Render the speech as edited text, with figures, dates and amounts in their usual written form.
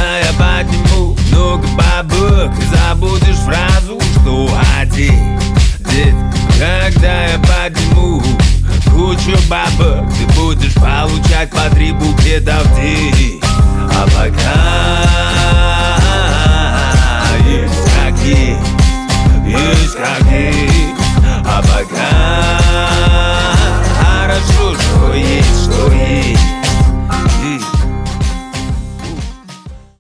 Когда я подниму много бабок, ты забудешь фразу, что один. Когда я подниму кучу бабок, ты будешь получать по 3 букета в день. А